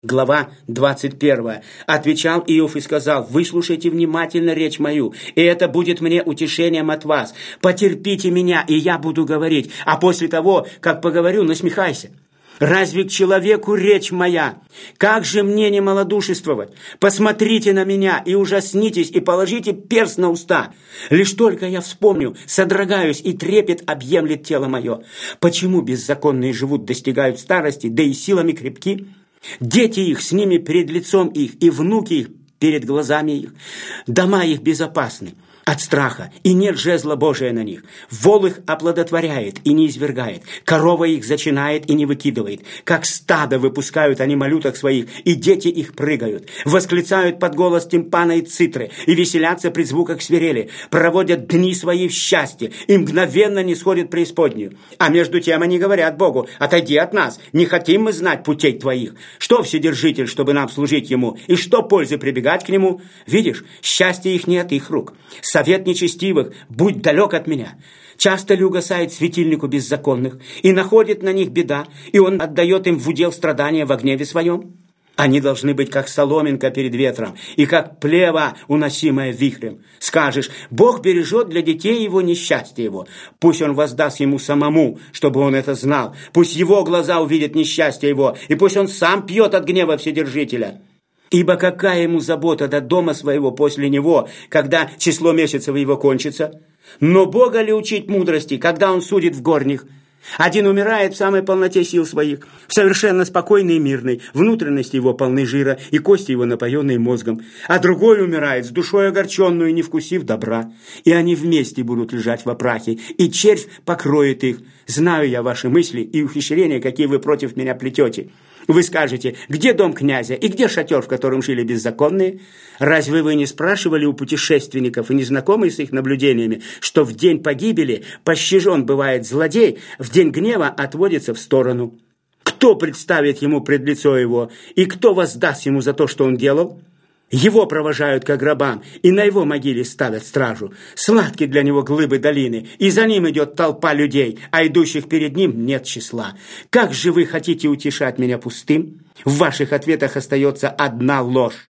Глава 21. Отвечал Иов и сказал: «Выслушайте внимательно речь мою, и это будет мне утешением от вас. Потерпите меня, и я буду говорить, а после того, как поговорю, насмехайся. Разве к человеку речь моя? Как же мне не малодушествовать? Посмотрите на меня и ужаснитесь, и положите перст на уста. Лишь только я вспомню, содрогаюсь, и трепет объемлет тело мое. Почему беззаконные живут, достигают старости, да и силами крепки? Дети их с ними перед лицом их, и внуки их перед глазами их. Дома их безопасны от страха, и нет жезла Божия на них. Вол их оплодотворяет и не извергает, корова их зачинает и не выкидывает. Как стадо выпускают они малюток своих, и дети их прыгают. Восклицают под голос тимпана и цитры, и веселятся при звуках свирели. Проводят дни свои в счастье, и мгновенно не сходят преисподнюю. А между тем они говорят Богу: «Отойди от нас, не хотим мы знать путей твоих. Что Вседержитель, чтобы нам служить ему, и что пользы прибегать к нему? Видишь, счастья их не от их рук. Совет нечестивых: будь далек от меня. Часто ли угасает светильнику беззаконных, и находит на них беда, и он отдает им в удел страдания во гневе своем? Они должны быть как соломинка перед ветром, и как плева, уносимая вихрем. Скажешь: Бог бережет для детей его несчастье его. Пусть он воздаст ему самому, чтобы он это знал. Пусть его глаза увидят несчастье его, и пусть он сам пьет от гнева Вседержителя. Ибо какая ему забота до дома своего после него, когда число месяцев его кончится? Но Бога ли учить мудрости, когда он судит в горних? Один умирает в самой полноте сил своих, в совершенно спокойной и мирной, внутренности его полны жира, и кости его напоенные мозгом, а другой умирает с душой огорченную, не вкусив добра. И они вместе будут лежать во прахе, и червь покроет их. Знаю я ваши мысли и ухищрения, какие вы против меня плетете. Вы скажете: где дом князя и где шатер, в котором жили беззаконные? Разве вы не спрашивали у путешественников и незнакомые с их наблюдениями, что в день погибели пощажен бывает злодей, в день гнева отводится в сторону? Кто представит ему пред лицо его, и кто воздаст ему за то, что он делал? Его провожают к гробам, и на его могиле ставят стражу. Сладки для него глыбы долины, и за ним идет толпа людей, а идущих перед ним нет числа. Как же вы хотите утешать меня пустым? В ваших ответах остается одна ложь.